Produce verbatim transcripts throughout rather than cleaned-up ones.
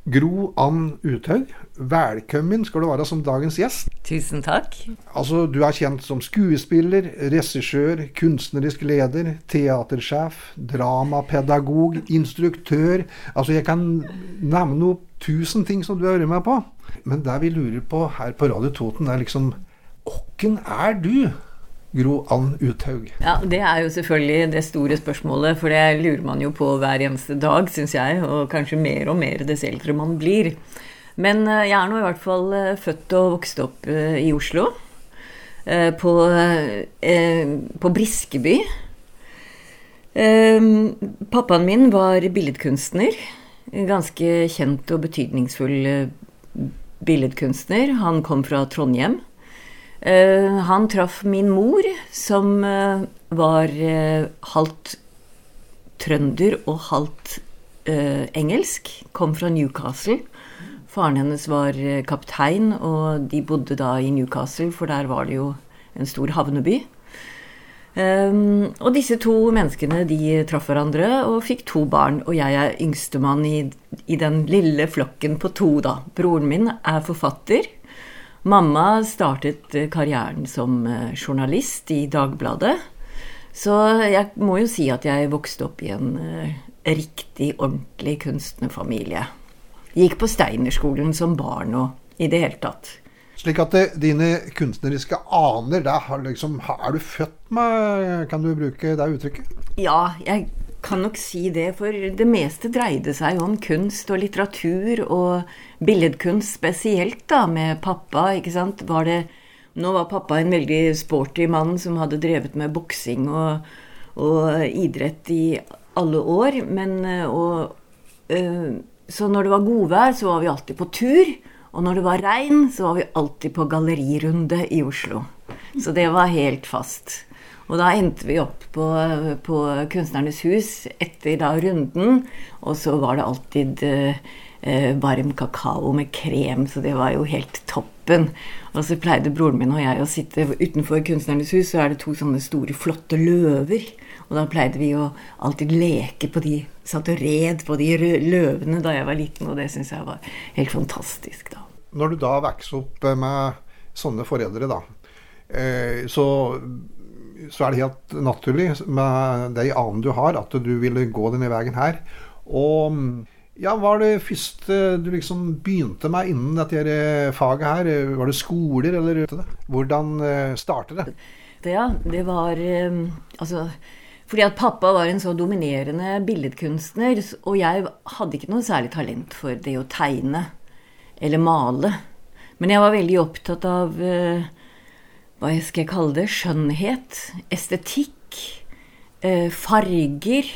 Gro Ann Uthaug, velkommen skal du være som dagens gjest. Tusen takk. Altså, du er kjent som skuespiller, regissør, kunstnerisk leder, teatersjef, dramapedagog, instruktør. Altså, jeg kan nevne opp tusen ting som du har vært med på. Men det vi lurer på her på Radio Toten er liksom, hvem er du, Gro Ann Uthaug? Ja, det er jo selvfølgelig det store spørsmålet, for det lurer man jo på hver eneste dag, synes jeg, og kanskje mer og mer dess eldre man blir. Men jeg er nå i hvert fall født og vokst opp i Oslo, på, på Briskeby. Pappaen min var billedkunstner, ganske kjent og betydningsfull billedkunstner. Han kom fra Trondheim. Uh, han traff min mor, som uh, var uh, halvt trønder og halvt uh, engelsk, kom fra Newcastle. Faren hennes var uh, kaptein, og de bodde da i Newcastle, for der var det jo en stor havneby. Um, og disse to menneskene, de traff hverandre og fikk to barn, og jeg er yngstemann i, i den lille flokken på to da. Broren min er forfatter. Mamma startet karrieren som journalist i Dagbladet, så jeg må jo si at jeg vokste opp i en uh, riktig, ordentlig kunstnerfamilie. Gikk på Steinerskolen som barn og i det hele tatt. Slik at det, dine kunstneriske aner, der har liksom, er du født med, kan du bruke det uttrykket? Ja, jeg kan nok si det, for det meste dreide seg om kunst og litteratur og billedkunst spesielt da, med pappa, ikke sant? Var det, nå var pappa en veldig sporty mann som hadde drevet med boksing og, og idrett i alle år, men og, øh, så når det var godvær så var vi alltid på tur, og når det var regn så var vi alltid på gallerirunde i Oslo. Så det var helt fast. Og da endte vi opp på, på Kunstnernes hus etter da runden, og så var det alltid eh, varm kakao med krem, så det var jo helt toppen. Og så pleide broren min og jeg å sitte utenfor Kunstnernes hus, så er det to sånne store, flotte løver. Og da pleide vi å alltid leke på de, satt og red på de løvene da jeg var liten, og det synes jeg var helt fantastisk da. Når du da vokser opp med sånne foreldre da, eh, så... så er det helt naturlig med de anen du har, at du ville gå denne veien her. Og ja, var det første du liksom begynte med innen dette faget her? Var det skoler, eller hvordan startet det? Det, ja, det var, altså, fordi at pappa var en så dominerende billedkunstner, og jeg hadde ikke noe særlig talent for det å tegne, eller male. Men jeg var veldig opptatt av... hva jeg skal kalle det, skjønnhet, estetikk, eh, farger.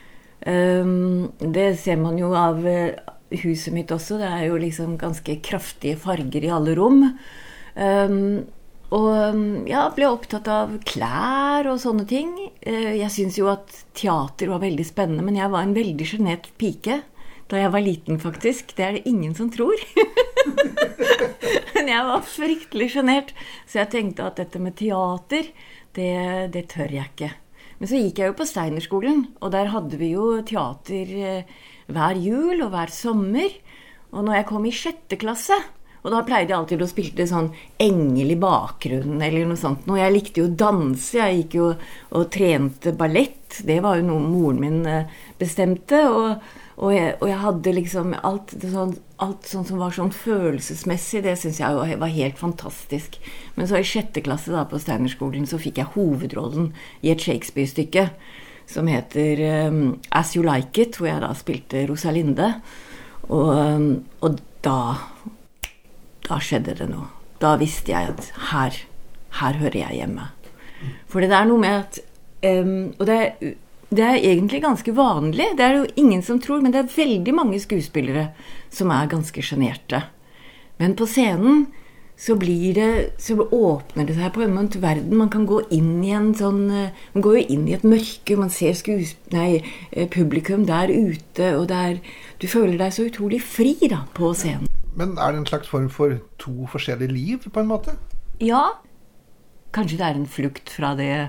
Um, det ser man jo av uh, huset mitt også, det er jo liksom ganske kraftige farger i alle rom. Um, og ja, ble opptatt av klær og sånne ting. Uh, jeg synes jo at teater var veldig spennende, men jeg var en veldig genert pike da jeg var liten faktisk. Det er det ingen som tror. Men jeg var fryktelig genert, så jeg tenkte at dette med teater, det, det tør jeg ikke. Men så gikk jeg jo på Steinerskolen, og der hadde vi jo teater hver jul og hver sommer. Og når jeg kom i sjette klasse, og da pleide jeg alltid å spille sånn engel i bakgrunnen eller noe sånt. Og jeg likte jo å danse, jeg gikk jo og trente ballett, det var jo noe moren min bestemte, og Og jeg, og jeg hadde liksom alt, sånn, alt sånn som var sånn følelsesmessig, det synes jeg var, var helt fantastisk. Men så i sjette klasse da på Steinerskolen så fikk jeg hovedrollen i et Shakespeare-stykke som heter um, As You Like It, hvor jeg da spilte Rosalinde. Og, um, og da, da skjedde det noe. Da visste jeg at her, her hører jeg hjemme. For det er noe med at, um, og det er... Det er egentlig ganske vanlig, det er jo ingen som tror, men det er veldig mange skuespillere som er ganske generte. Men på scenen så blir det, så åpner det seg på en måte verden, man kan gå inn i en sånn, man går jo inn i et mørke, man ser skuesp- nei, publikum der ute, og der, du føler deg så utrolig fri da, på scenen. Men er det en slags form for to forskjellige liv på en måte? Ja, kanskje det er en flukt fra det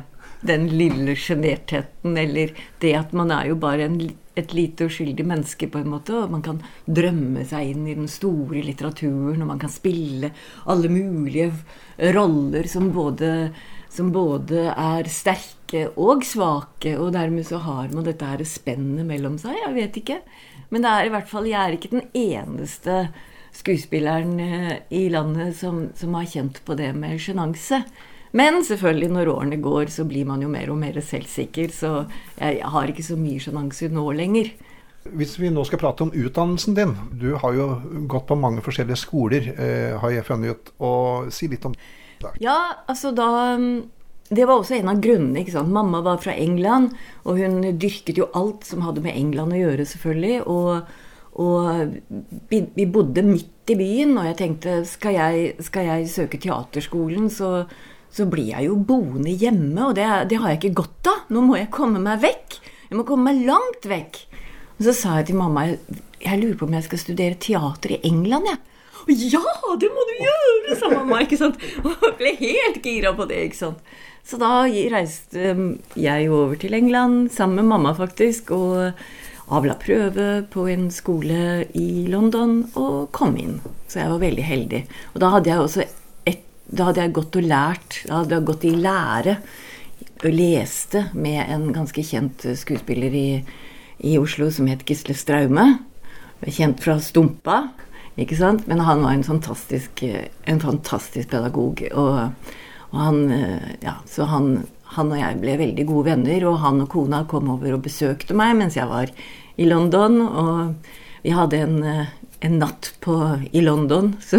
den lille genertheten, eller det at man er jo bare en, et lite uskyldig menneske på en måte, og man kan drømme seg inn i den store litteraturen, og man kan spille alle mulige roller som både, som både er sterke og svake, og dermed så har man dette her spennet mellom seg, jeg vet ikke. Men det er i hvert fall, jeg er ikke den eneste skuespilleren i landet som, som har kjent på det med sjenanse. Men selvfølgelig når årene går så blir man jo mer og mer selvsikker, så jeg har ikke så mye sjenanse nå lenger. Hvis vi nå skal prate om utdannelsen din, du har jo gått på mange forskjellige skoler, eh, har jeg funnet ut, og si litt om det. Ja, altså da, det var også en av grunnene, ikke sant? Mamma var fra England, og hun dyrket jo alt som hadde med England å gjøre selvfølgelig, og, og vi, vi bodde midt i byen, og jeg tenkte, skal jeg, skal jeg søke teaterskolen, så så blir jeg jo boende hjemme, og det, det har jeg ikke godt av. Nå må jeg komme meg vekk. Jeg må komme meg langt vekk. Og så sa jeg til mamma, jeg, jeg lurer på om jeg skal studere teater i England, ja. Ja, det må du gjøre, sa mamma, ikke sant? Og jeg ble helt gira på det, ikke sant? Så da reiste jeg over til England, sammen med mamma faktisk, og avla prøve på en skole i London, og kom inn. Så jeg var veldig heldig. Og da hadde jeg også Da hadde jeg gått og lært, da hadde jeg gått i lære og leste med en ganske kjent skuespiller i, i Oslo som het Gisle Straume, kjent fra Stumpa, ikke sant? Men han var en fantastisk, en fantastisk pedagog, og, og han, ja, så han, han og jeg ble veldig gode venner, og han og kona kom over og besøkte meg mens jeg var i London, og vi hadde en, en natt på, i London, så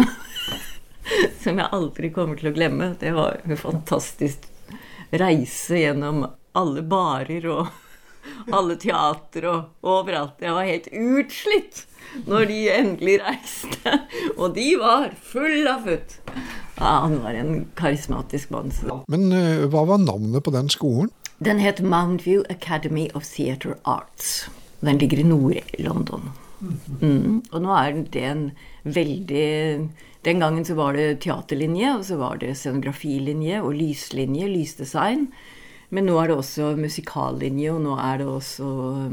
som jeg aldri kommer til å glemme. Det var en fantastisk reise gjennom alle barer og alle teater og overalt. Jeg var helt utslitt når de endelig reiste, og de var full av futt. Ja, han var en karismatisk mann. Men uh, hva var navnet på den skolen? Den het Mount View Academy of Theatre Arts. Den ligger i Nord-London. Mm. Og nå er det en veldig... Den gangen så var det teaterlinje, og så var det scenografilinje og lyslinje, lysdesign. Men nå er det også musikallinje, og nå er det også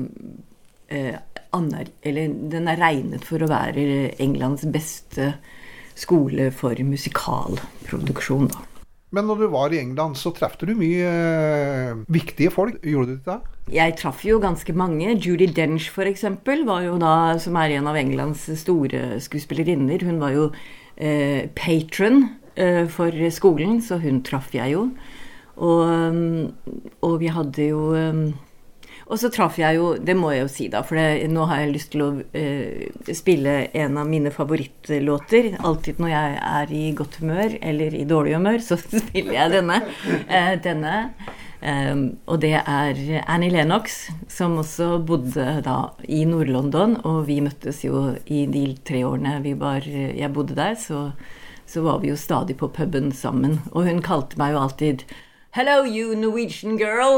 eh, aner, eller den er regnet for å være Englands beste skole for musikalproduksjon da. Men når du var i England, så trefte du mye eh, viktige folk. Gjorde du det da? Jeg traff jo ganske mange. Judi Dench for eksempel, var jo da, som er en av Englands store skuespillerinner. Hun var jo eh, patron eh, for skolen, så hun traff jeg jo. Og, og vi hadde jo... Um, og så traff jeg jo, det må jeg jo si da, for det, nå har jeg lyst til å eh, spille en av mine favorittlåter. Alltid når jeg er i godt humør, eller i dårlig humør, så spiller jeg denne. Eh, denne. Um, og det er Annie Lennox, som også bodde da i Nord-London, og vi møttes jo i de tre årene vi var, jeg bodde der, så, så var vi jo stadig på puben sammen. Og hun kalte meg jo alltid «Hello, you Norwegian girl!»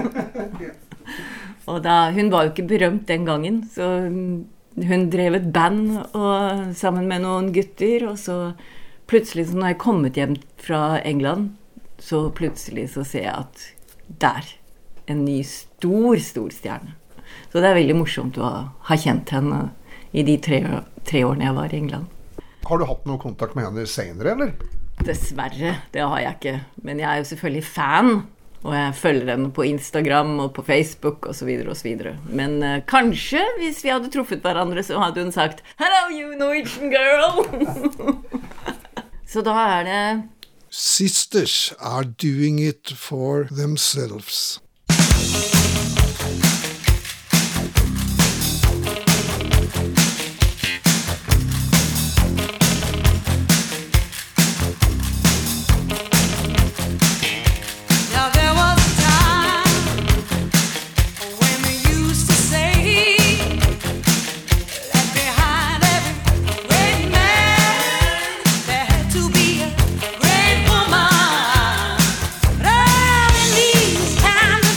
Og da, hun var jo ikke berømt den gangen, så hun drev et band og, sammen med noen gutter, og så plutselig, så når jeg kommet hjem fra England, så plutselig så ser jeg at der, en ny stor, stor stjerne. Så det er veldig morsomt å ha, ha kjent henne i de tre, tre årene jeg var i England. Har du hatt noe kontakt med henne senere, eller? Dessverre, det har jeg ikke. Men jeg er jo selvfølgelig fan, og jeg følger henne på Instagram og på Facebook og så videre og så videre. Men uh, kanskje, hvis vi hadde truffet hverandre, så hadde hun sagt «Hello, you Norwegian girl!» Så da er det... Sisters are doing it for themselves. Time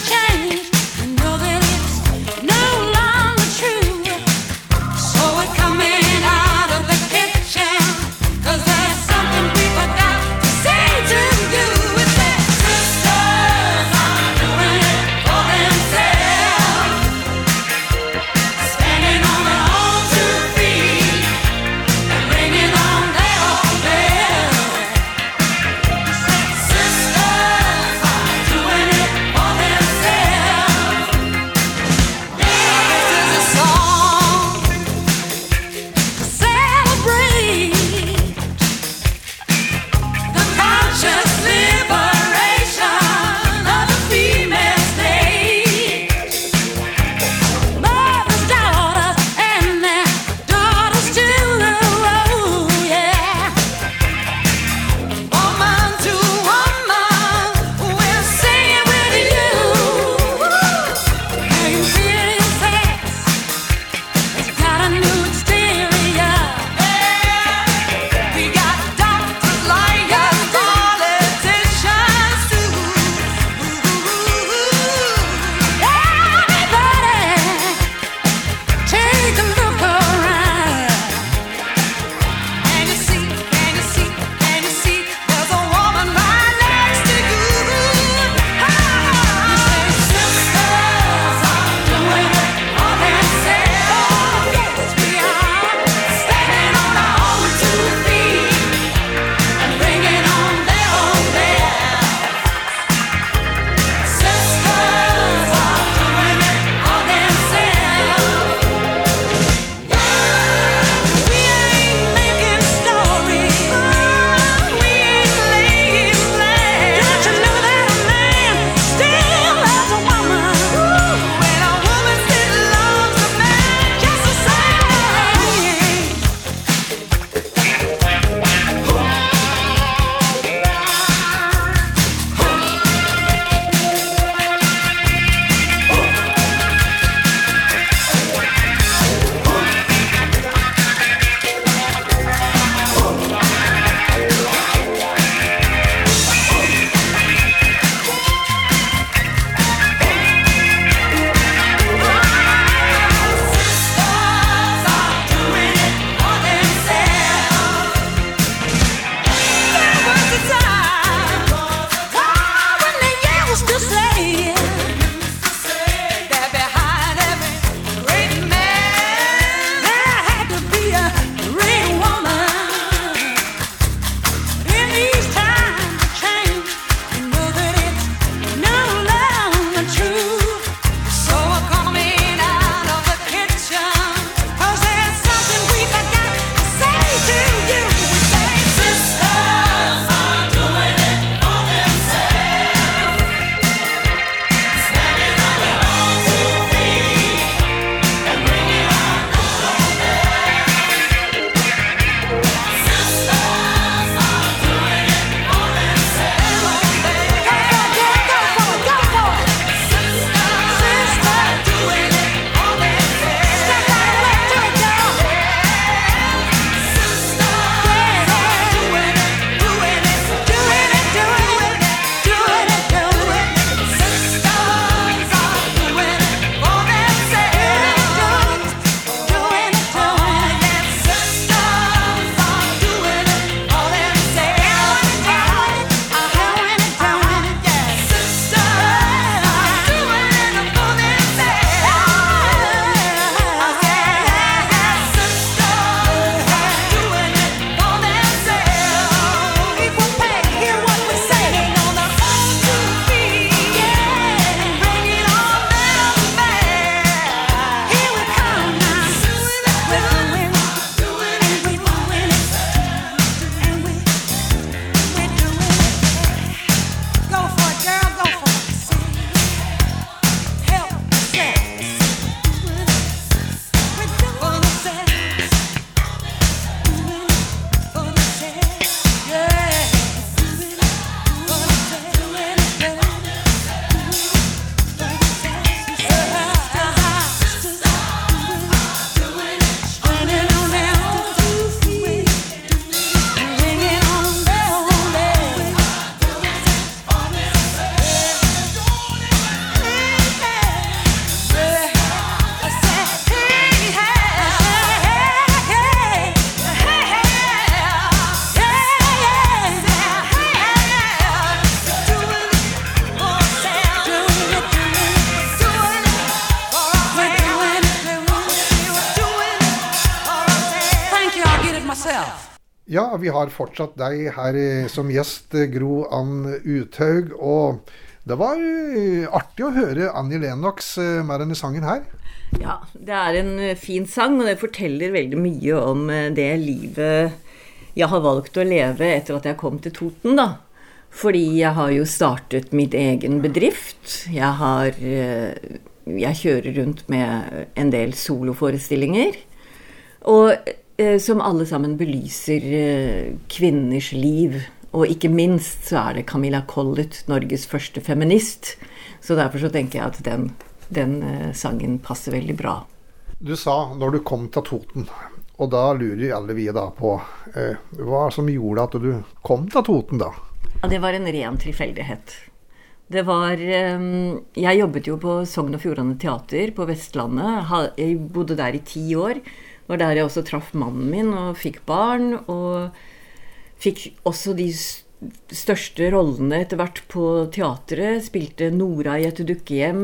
myself. Ja, vi har fortsatt deg her som gjest, Gro Ann Uthaug, og det var artig å høre Annie Lennox med denne sangen her. Ja, det er en fin sang, og det forteller veldig mye om det livet jeg har valgt å leve etter at jeg kom til Toten, da. Fordi jeg har jo startet mitt egen bedrift. Jeg har, jeg kjører rundt med en del soloforestillinger, og som alle sammen belyser kvinners liv. Og ikke minst så er det Camilla Collett, Norges første feminist. Så derfor så tenker jeg at den, den sangen passer veldig bra. Du sa når du kom til Toten, og da lurer alle vi da på eh, hva som gjorde at du kom til Toten da? Ja, det var en ren tilfeldighet. Det var, eh, jeg jobbet jo på Sogn og Fjordane Teater på Vestlandet. Jeg bodde der i ti år. Det var der jeg også traff mannen min og fikk barn, og fikk også de største rollene etter hvert på teatret. Spilte Nora i Et dukkehjem.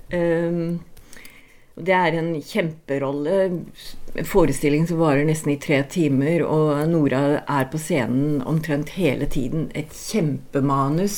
Det er en kjemperolle, en forestilling som varer nesten i tre timer, og Nora er på scenen omtrent hele tiden. Et kjempemanus,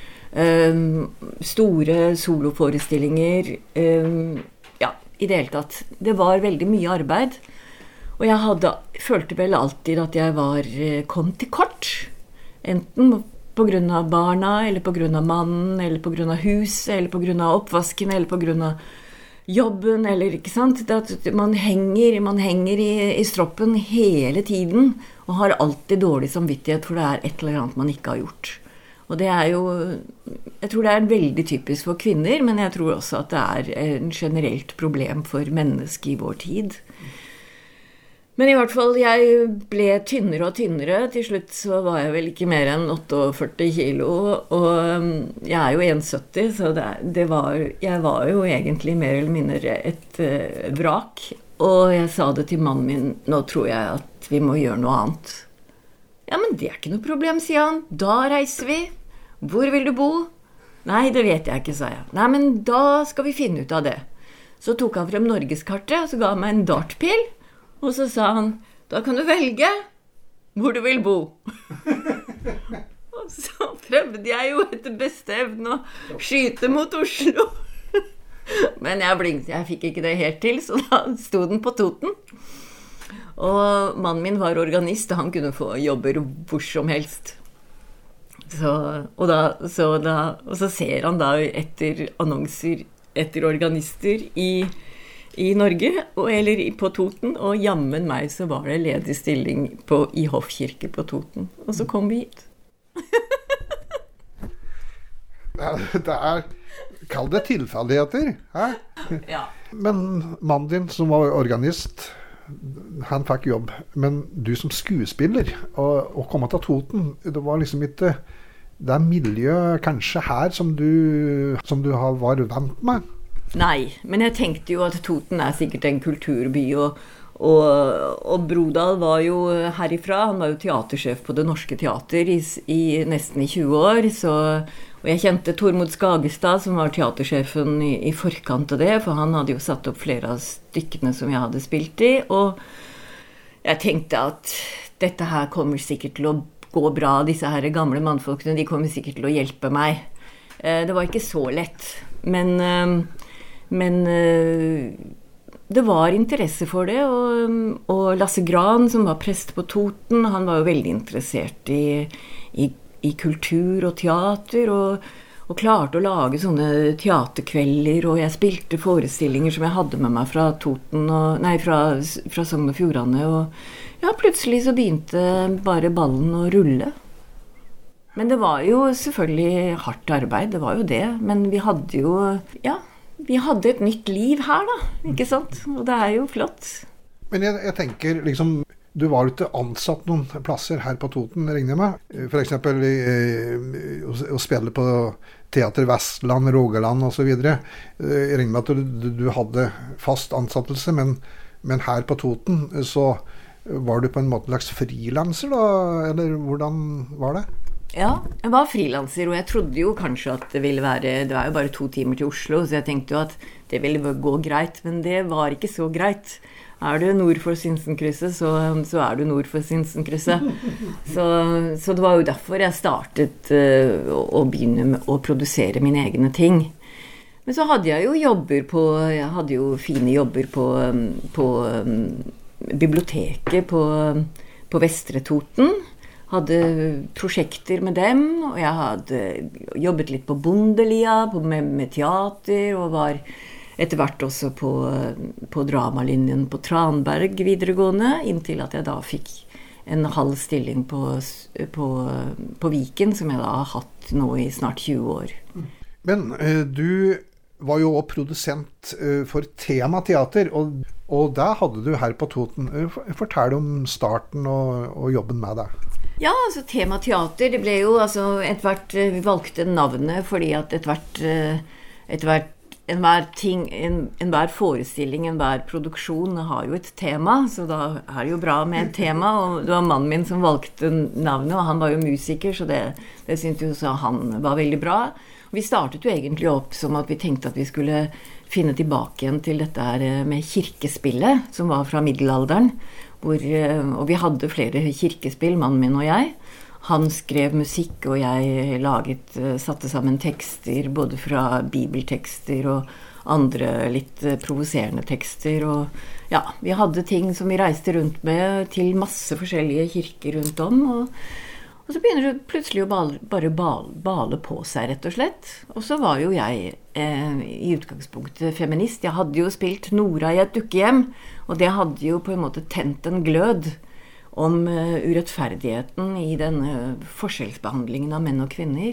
store soloforestillinger, ja, i det hele tatt. Det var veldig mye arbeid. Og jeg hadde, følte vel alltid at jeg var, kom til kort. Enten på grunn av barna, eller på grunn av mannen, eller på grunn av huset, eller på grunn av oppvasken, eller på grunn av jobben, eller ikke sant? Det at man henger, man henger i, i stroppen hele tiden, og har alltid dårlig samvittighet, for det er et eller annet man ikke har gjort. Og det er jo, jeg tror det er veldig typisk for kvinner, men jeg tror også at det er en generelt problem for mennesker i vår tid. Men i hvert fall, jeg ble tynnere og tynnere. Til slutt så var jeg vel ikke mer enn førtiåtte kilo, og jeg er jo en sytti, så det, det var, jeg var jo egentlig mer eller mindre et uh, vrak. Og jeg sa det til mannen min, nå tror jeg at vi må gjøre noe annet. Ja, men det er ikke noe problem, sier han. Da reiser vi. Hvor vil du bo? Nei, det vet jeg ikke, sa jeg. Nei, men da skal vi finne ut av det. Så tok han frem Norgeskartet, og så ga han meg en dartpil. Og så sa han, da kan du velge hvor du vil bo. Og så prøvde jeg jo etter beste evne å skyte mot Oslo. Men jeg blinkte, jeg fikk ikke det helt til, så da stod den på Toten. Og mannen min var organist, og han kunne få jobber hvor som helst. Så, og, da, så da, og så ser han da etter annonser, etter organister i i Norge, eller på Toten, og jammen meg så var det ledig stilling på, i Hoffkirke på Toten. Og så kom vi hit. Det er, kall det tilfeldigheter, hæ? Ja. Men mannen din som var organist, han fikk jobb. Men du som skuespiller, og, og komme til Toten, det var liksom ikke det miljøet kanskje her som du, som du har var vant med? Nei, men jeg tenkte jo at Toten er sikkert en kulturby, og, og, og Brodal var jo herifra, han var jo teatersjef på Det Norske Teater i, i nesten i tjue år, så, og jeg kjente Tormod Skagestad, som var teatersjefen i, i forkant av det, for han hadde jo satt opp flere av stykkene som jeg hadde spilt i, og jeg tenkte at dette her kommer sikkert til å gå bra, disse her gamle mannfolkene, de kommer sikkert til å hjelpe meg. Det var ikke så lett, men... Men uh, det var interesse for det, og, og Lasse Gran, som var prest på Toten, han var jo veldig interessert i, i, i kultur og teater, og, og klarte å lage sånne teaterkvelder, og jeg spilte forestillinger som jeg hadde med meg fra Toten, og, nei, fra, fra Sogn og Fjordane, og ja, plutselig så begynte bare ballen å rulle. Men det var jo selvfølgelig hardt arbeid, det var jo det, men vi hadde jo, ja, vi hadde et nytt liv her da, ikke sant? Og det er jo flott. Men jeg, jeg tenker, liksom, du var jo ikke ansatt noen plasser her på Toten, regner jeg med. For eksempel eh, å, å spille på Teater Vestland, Rogaland og så videre. Jeg regner med at du, du hadde fast ansattelse, men, men her på Toten så var du på en måte en slags frilanser da, eller hvordan var det? Ja, jeg var frilanser, og jeg trodde jo kanskje at det ville være, det var jo bare to timer til Oslo, så jeg tenkte jo at det ville gå greit, men det var ikke så greit. Er du nord for Sinsenkrysset, så, så er du nord for Sinsenkrysset. Så, så det var jo derfor jeg startet uh, å begynne med å produsere mine egne ting. Men så hadde jeg jo jobber på, jeg hadde jo fine jobber på, på um, biblioteket på, på Vestre Toten. Hadde prosjekter med dem, og jeg hadde jobbet litt på Bondelia, på, med, med teater, og var etter hvert også på, på dramalinjen på Tranberg videregående, inntil at jeg da fikk en halv stilling på, på, på Viken, som jeg da har hatt nå i snart tjue år. Men eh, du var jo også produsent eh, for Tema Teater, og, og der hadde du her på Toten. Fortell om starten og, og jobben med det. Ja, altså Tema Teater, det ble jo altså etter hvert, vi valgte navnet fordi at etter hvert, etter hvert enhver ting, en, enhver forestilling, enhver produksjon har jo et tema, så da er det jo bra med et tema, og det var mannen min som valgte navnet, og han var jo musiker, så det, det syntes jo han var veldig bra. Vi startet jo egentlig opp som at vi tenkte at vi skulle finne tilbake igjen til dette her med kirkespillet, som var fra middelalderen, hvor, og vi hadde flere kirkespill, mannen min og jeg. Han skrev musikk, og jeg laget, satte sammen tekster, både fra bibeltekster og andre litt provoserende tekster. Og ja, vi hadde ting som vi reiste rundt med til masse forskjellige kirker rundt om, og, og så begynner det plutselig å bale, bare bale, bale på seg, rett og slett. Og så var jo jeg eh, i utgangspunktet feminist. Jeg hadde jo spilt Nora i et dukkehjem, og det hadde jo på en måte tent en glød om uh, urettferdigheten i denne forskjellsbehandlingen av menn og kvinner.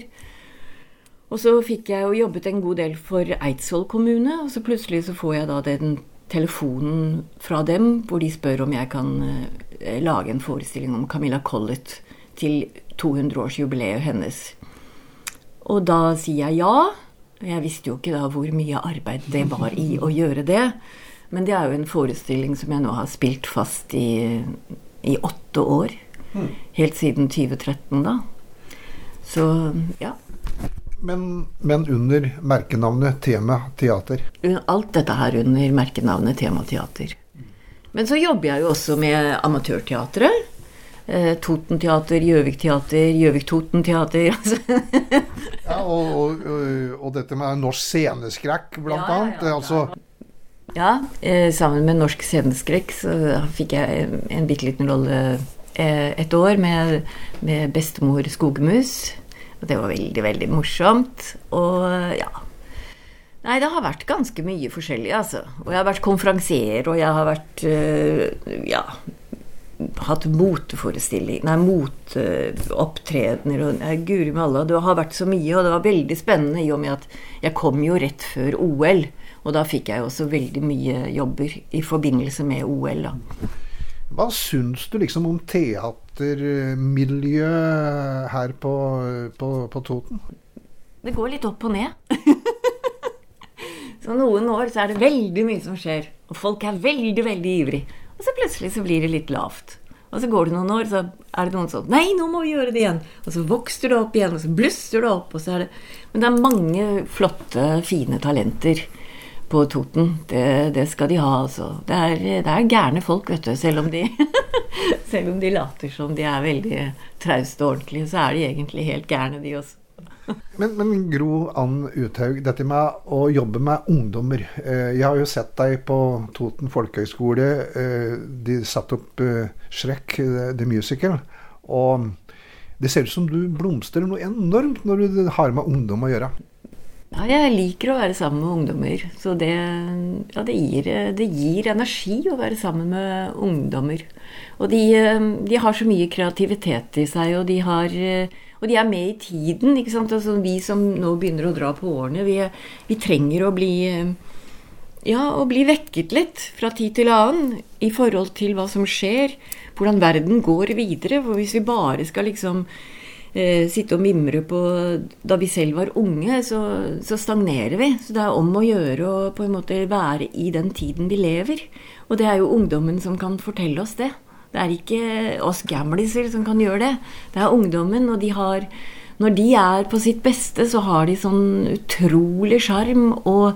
Og så fikk jeg jo jobbet en god del for Eidsvoll kommune, og så plutselig så får jeg da den telefonen fra dem, hvor de spør om jeg kan uh, lage en forestilling om Camilla Collett til to hundre års jubileet hennes. Og da sier jeg ja. Jeg visste jo ikke da hvor mye arbeid det var i å gjøre det, men det er jo en forestilling som jeg nå har spilt fast i i åtte år, helt siden tjue tretten da. Så, ja. Men, men under merkenavnet Tema Teater? Alt dette her under merkenavnet Tema Teater. Men så jobber jeg jo også med amatørteatret. Eh, Toten Teater, Gjøvik Teater, Gjøvik Toten Teater. Ja, og, og, og dette med norsk sceneskrekk, blant ja, annet. Ja, ja, altså Ja, eh, sammen med Norsk Sceneskrekk så fikk jeg en bitteliten rolle eh, et år med, med bestemor Skogmus. Og det var veldig, veldig morsomt. Og ja, nei, det har vært ganske mye forskjellig, altså. Og jeg har vært konferansier, og jeg har vært, eh, ja, hatt moteforestilling, nei, moteopptredener, og nei, guri med alle. Det har vært så mye, og det var veldig spennende i og med at jeg kom jo rett før O L. Og da fikk jeg også veldig mye jobber i forbindelse med O L. Da. Hva syns du liksom om teatermiljøet her på, på, på Toten? Det går litt opp og ned. Så noen år så er det veldig mye som skjer, og folk er veldig, veldig ivrig. Og så plutselig så blir det litt lavt. Og så går det noen år, så er det noen sånn, nei, nå må vi gjøre det igjen. Og så vokser det opp igjen, og så blusser det opp, og så er det... Men det er mange flotte, fine talenter på Toten. Det, det skal de ha, altså. Det er, det er gærne folk, vet du, selv om de, selv om de later som de er veldig trauste og ordentlige, så er de egentlig helt gærne, de også. Men, men Gro Ann Uthaug, dette med å jobbe med ungdommer. Jeg har jo sett deg på Toten Folkehøgskole. De satte opp Shrek, The Musical, og det ser ut som du blomstrer noe enormt når du har med ungdom å gjøre. Ja, jeg liker å være sammen med ungdommer, så det, ja, det, gir, det gir energi å være sammen med ungdommer. Og de, de har så mye kreativitet i seg, og de, har, og de er med i tiden, ikke sant? Altså, vi som nå begynner å dra på årene, vi, vi trenger å bli, ja, å bli vekket litt fra tid til annen i forhold til hva som skjer, hvordan verden går videre, for hvis vi bare skal liksom sitte og mimre på da vi selv var unge, så, så stagnerer vi. Så det er om å gjøre å på en måte være i den tiden vi lever. Og det er jo ungdommen som kan fortelle oss det. Det er ikke oss gamliser som kan gjøre det. Det er ungdommen, og de har, når de er på sitt beste, så har de sånn utrolig charm og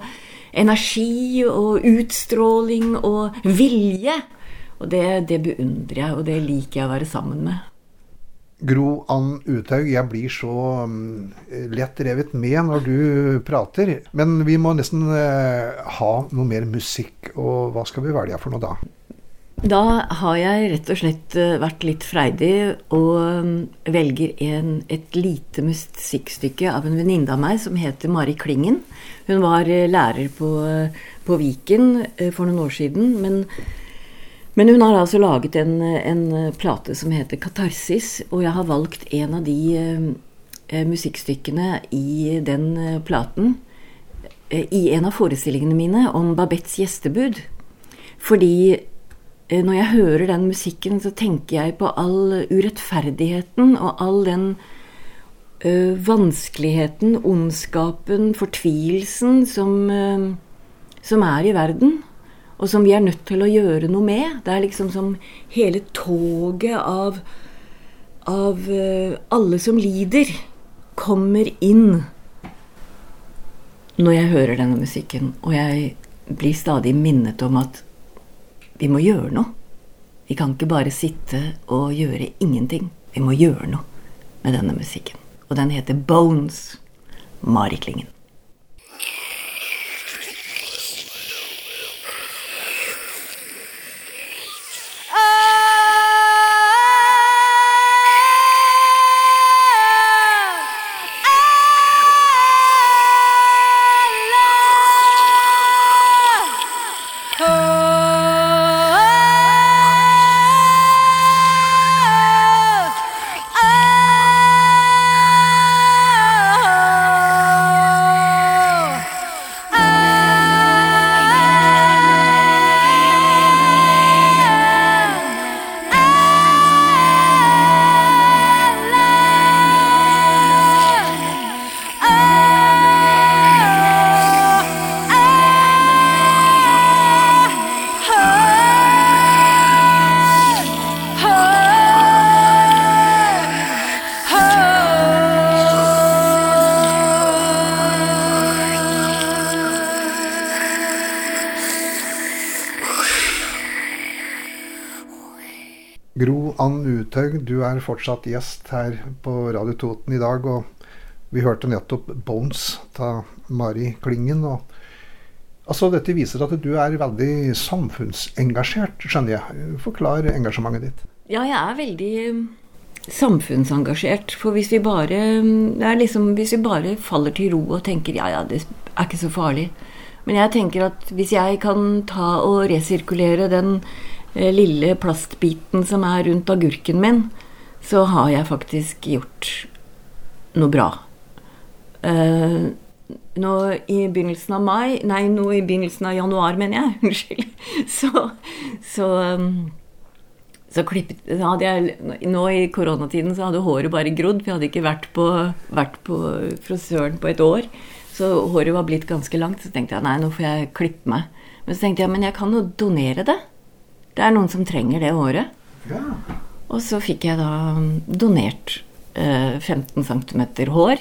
energi og utstråling og vilje. Og det, det beundrer jeg, og det liker jeg å være sammen med. Gro Ann Uthaug, jeg blir så um, lett revet med når du prater. Men vi må nesten uh, ha noe mer musikk, og hva skal vi velge for noe da? Da har jeg rett og slett vært litt freidig og velger en, et lite musikkstykke av en venninne av meg som heter Mari Klingen. Hun var lærer på, på Viken for noen år siden, men, men hun har altså laget en, en plate som heter Katarsis, og jeg har valgt en av de eh, musikkstykkene i den platen eh, i en av forestillingene mine om Babettes gjestebud. Fordi når jeg hører den musikken, så tenker jeg på all urettferdigheten og all den ø, vanskeligheten, ondskapen, fortvilelsen som, ø, som er i verden, og som vi er nødt til å gjøre noe med. Det er liksom som hele toget av, av ø, alle som lider kommer inn når jeg hører denne musikken, og jeg blir stadig minnet om at vi må gjøre noe. Vi kan ikke bare sitte og gjøre ingenting. Vi må gjøre noe med denne musikken. Og den heter Bones, Mari Klingen. Gro Ann Uthaug, du er fortsatt gjest her på Radio Toten i dag, og vi hørte nettopp Bones av Mari Klingen. Og, altså, dette viser at du er veldig samfunnsengasjert, skjønner jeg. Forklar engasjementet ditt. Ja, jeg er veldig samfunnsengasjert, for hvis vi bare, det er liksom, hvis vi bare faller til ro og tenker, ja, ja, det er ikke så farlig. Men jeg tenker at hvis jeg kan ta og resirkulere den lille plastbiten som er rundt agurken min, så har jeg faktisk gjort noe bra. Uh, nå i begynnelsen av mai, nei, nå i begynnelsen av januar, mener jeg, unnskyld, så, så, um, så klippet, så hadde jeg, nå i koronatiden så hadde håret bare grodd, for jeg hadde ikke vært på, vært på frisøren på et år, så håret var blitt ganske langt, så tenkte jeg, nei, nå får jeg klippe meg. Men så tenkte jeg, men jeg kan jo donere det. Det er noen som trenger det håret. Ja. Og så fikk jeg da donert eh, femten centimeter hår.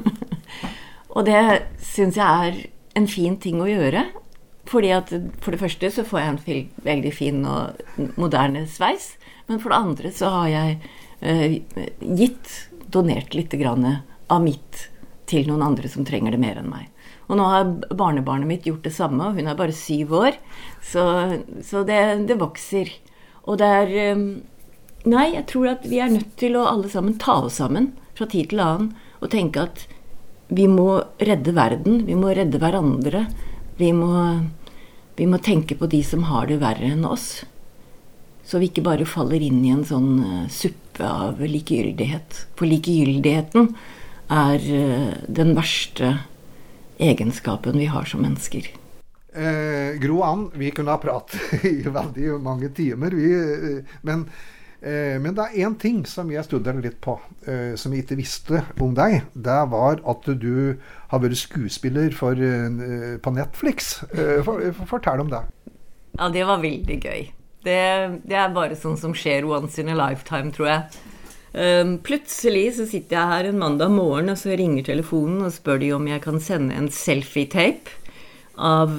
Og det synes jeg er en fin ting å gjøre. Fordi at for det første så får jeg en fil, veldig fin og moderne sveis. Men for det andre så har jeg eh, gitt, donert litt grann av mitt til noen andre som trenger det mer enn meg. Og nå har barnebarnet mitt gjort det samme, og hun er bare syv år, så, så det, det vokser. Og det er, nei, jeg tror at vi er nødt til å alle sammen ta oss sammen fra tid til annen, og tenke at vi må redde verden, vi må redde hverandre, vi må, vi må tenke på de som har det verre enn oss, så vi ikke bare faller inn i en sånn suppe av likegyldighet. For likegyldigheten er den verste egenskapen vi har som mennesker. Eh, Gro Ann, vi kunne ha pratet i veldig mange timer, vi, men, eh, men det er en ting som jeg studerte litt på, eh, som jeg ikke visste om deg. Det var at du har vært skuespiller for, eh, på Netflix. Eh, for, fortell om det. Ja, det var veldig gøy. Det, det er bare sånn som skjer once in a lifetime, tror jeg. Um, plutselig så sitter jeg her en mandag morgen, og så ringer telefonen og spør de om jeg kan sende en selfie-tape av,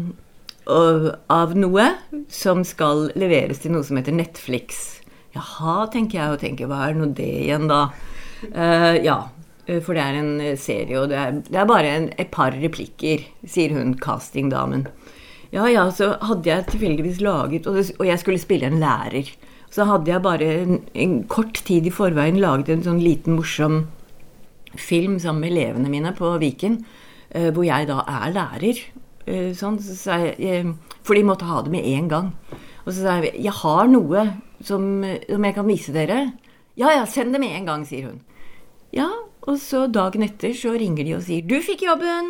av, av noe som skal leveres til noe som heter Netflix. Jaha, tenker jeg, og tenker, hva er nå det igjen da? Uh, ja, for det er en serie, og det er, det er bare en, et par replikker, sier hun, castingdamen. Ja, ja, så hadde jeg tilfeldigvis laget, og, det, og jeg skulle spille en lærer. Så hadde jeg bare en, en kort tid i forveien laget en sånn liten morsom film sammen med elevene mine på Viken, uh, hvor jeg da er lærer. Uh, sånn, så sa jeg, uh, for de måtte ha det med en gang. Og så sa jeg, jeg har noe som, som jeg kan vise dere. Ja, ja, send det med en gang, sier hun. Ja, og så dagen etter så ringer de og sier, du fikk jobben!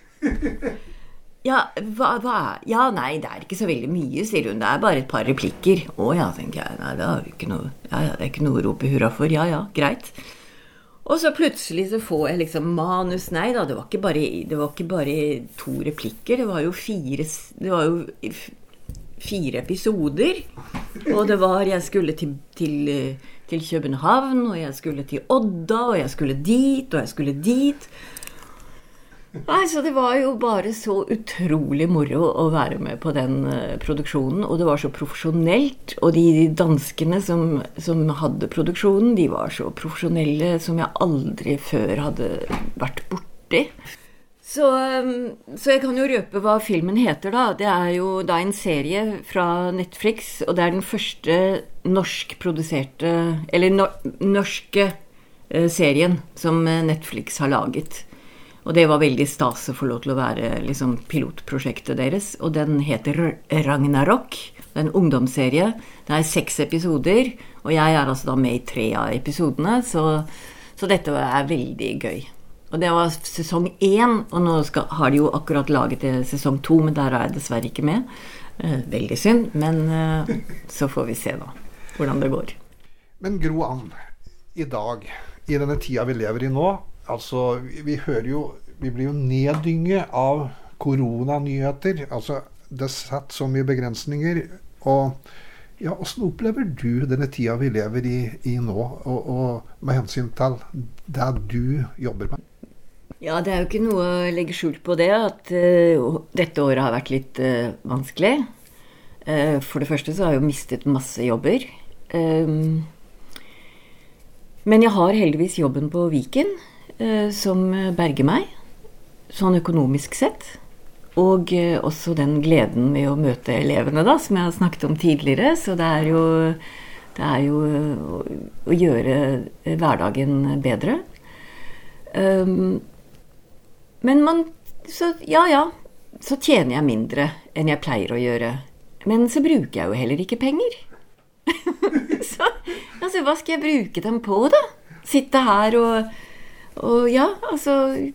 Ja, hva, hva? Ja, nei, det er ikke så veldig mye, sier hun. Det er bare et par replikker. Å ja, tenker jeg, nei, det er ikke noe, ja, ja, det er ikke noe å rope hurra for. Ja, ja, greit. Og så plutselig så får jeg liksom manus, nei da, det var ikke bare, det var ikke bare to replikker, det var jo fire, det var jo fire episoder, og det var, jeg skulle til, til, til København, og jeg skulle til Odda, og jeg skulle dit, og jeg skulle dit. Nei, så det var jo bare så utrolig moro å være med på den uh, produksjonen, og det var så profesjonelt, og de danskene som, som hadde produksjonen, de var så profesjonelle som jeg aldri før hadde vært borti. Så, um, så jeg kan jo røpe hva filmen heter da. Det er jo da en serie fra Netflix, og det er den første norskproduserte, eller no, norske uh, serien som Netflix har laget. Og det var veldig stas å få lov til å være liksom, pilotprosjektet deres. Og den heter Ragnarok. Det er en ungdomsserie. Det er seks episoder, og jeg er altså da med i tre av episodene, så, så dette er veldig gøy. Og det var sesong én, og nå skal, har de jo akkurat laget det sesong to, men der er jeg dessverre ikke med. Eh, veldig synd, men eh, så får vi se da, hvordan det går. Men Gro Ann, i dag, i denne tida vi lever i nå, altså, vi, vi hører jo, vi blir jo neddynget av koronanyheter, altså, det setter så mye begrensninger, og ja, hvordan opplever du denne tida vi lever i, i nå, og, og med hensyn til det du jobber med? Ja, det er jo ikke noe å legge skjult på det, at uh, dette året har vært litt uh, vanskelig. Uh, for det første så har jeg jo mistet masse jobber. Um, men jeg har heldigvis jobben på Viken, som berger meg, sånn økonomisk sett, og også den gleden med å møte elevene da, som jeg har snakket om tidligere, så det er jo, det er jo å, å gjøre hverdagen bedre. Um, men man, så, ja, ja, så tjener jeg mindre enn jeg pleier å gjøre, men så bruker jeg jo heller ikke penger. Så, altså, hva skal jeg bruke dem på da? Sitte her og Og ja, altså,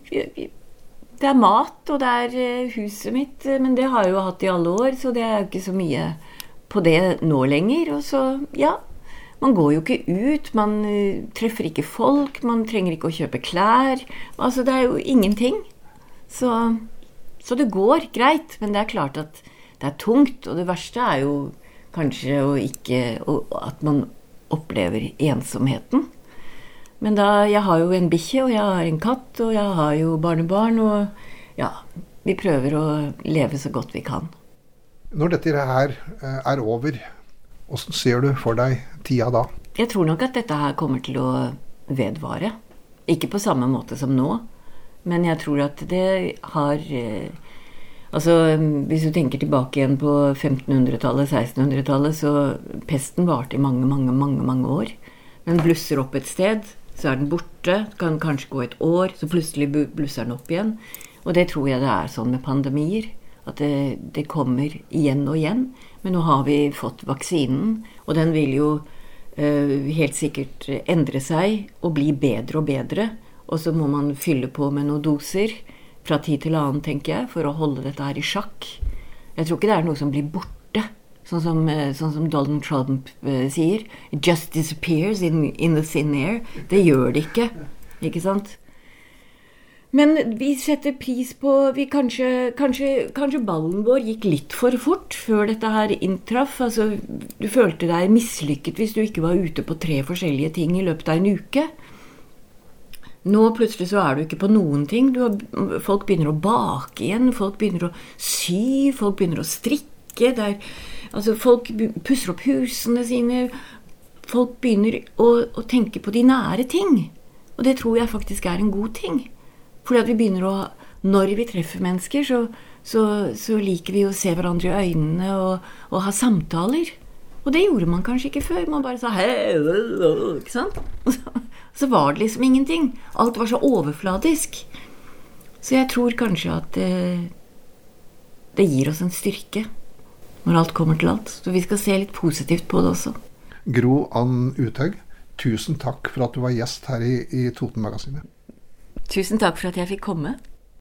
det er mat, og det er huset mitt, men det har jeg jo hatt i alle år, så det er jo ikke så mye på det nå lenger. Og så, ja, man går jo ikke ut, man treffer ikke folk, man trenger ikke å kjøpe klær, altså det er jo ingenting. Så, så det går greit, men det er klart at det er tungt, og det verste er jo kanskje å ikke, at man opplever ensomheten. Men da, jeg har jo en bikkje, og jeg har en katt, og jeg har jo barnebarn, og ja, vi prøver å leve så godt vi kan. Når dette her er over, hvordan ser du for deg tida da? Jeg tror nok at dette her kommer til å vedvare. Ikke på samme måte som nå, men jeg tror at det har... Altså, hvis du tenker tilbake igjen på femtenhundretallet, sekstenhundretallet, så pesten varte i mange, mange, mange, mange år. Den blusser opp et sted, så er den borte, kan kanskje gå et år, så plutselig blusser den opp igjen. Og det tror jeg det er sånn med pandemier, at det, det kommer igjen og igjen. Men nå har vi fått vaksinen, og den vil jo uh, helt sikkert endre seg og bli bedre og bedre. Og så må man fylle på med noen doser fra tid til annen, tenker jeg, for å holde dette her i sjakk. Jeg tror ikke det er noe som blir borte. Sånn som, sånn som Donald Trump uh, sier, it just disappears in, in the thin air. Det gjør det ikke, ikke sant? Men vi setter pris på, vi kanskje, kanskje, kanskje ballen vår gikk litt for fort før dette her inntraff. Altså, du følte deg mislykket hvis du ikke var ute på tre forskjellige ting i løpet av en uke. Nå plutselig så er du ikke på noen ting. Du har, folk begynner å bake igjen, folk begynner å sy, folk begynner å strikke. Der, altså folk pusser opp husene sine. Folk begynner å, å tenke på de nære ting. Og det tror jeg faktisk er en god ting. Fordi at vi begynner å, når vi treffer mennesker, så, så, så liker vi å se hverandre i øynene og, og ha samtaler. Og det gjorde man kanskje ikke før. Man bare sa hei, ikke sant? Så var det liksom ingenting. Alt var så overfladisk. Så jeg tror kanskje at det, det gir oss en styrke når alt kommer til alt. Så vi skal se litt positivt på det også. Gro Ann Uthaug, tusen takk for at du var gjest her i, i Toten-magasinet. Tusen takk for at jeg fikk komme.